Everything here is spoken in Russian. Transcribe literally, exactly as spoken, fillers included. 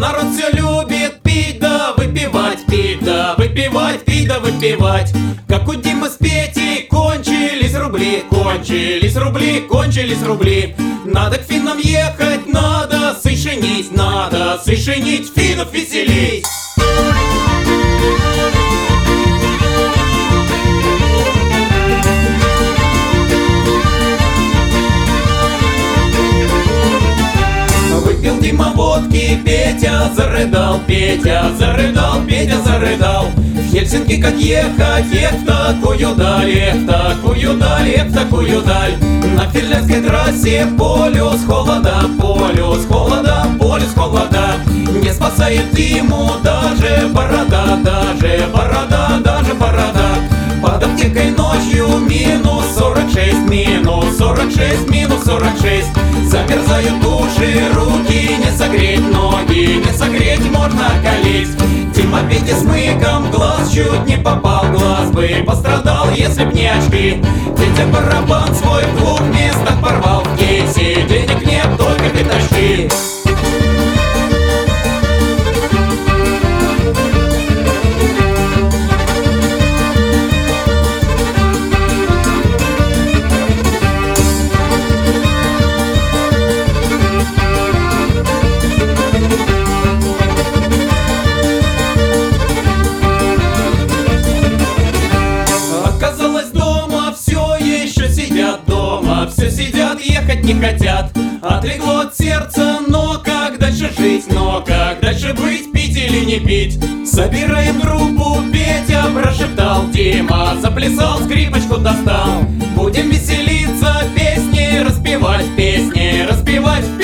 народ все любит пить да выпивать, пить да выпивать, пить да выпивать. Как у Димы с Петей кончились рубли, кончились рубли, кончились рубли. Надо к финнам ехать, надо сышенить, надо сышенить, финнов веселить. Выпил Дима водки, Петя зарыдал, Петя зарыдал, Петя зарыдал. В Хельсинки как ехать, эх в такую даль, эх в такую даль, эх в такую даль. На финляндской трассе полюс холода, полюс холода, полюс холода. Не спасает Диму даже борода, даже борода, даже борода. Под аптекой ночью минус сорок шесть, минус сорок шесть, минус сорок шесть. Замерзают уши, руки, не согреть ноги, не согреть, можно колеть. Дима Петя с мыком, глаз чуть не попал, глаз бы пострадал, если б не очки. Петя барабан свой в двух местах порвал, в кейсе денег нет, только пятачки. Все сидят, ехать не хотят. Отлегло от сердца, но как дальше жить? Но как дальше быть, пить или не пить? Собираем группу, Петя прошептал. Дима заплясал, скрипочку достал. Будем веселиться, песни распевать, песни распевать.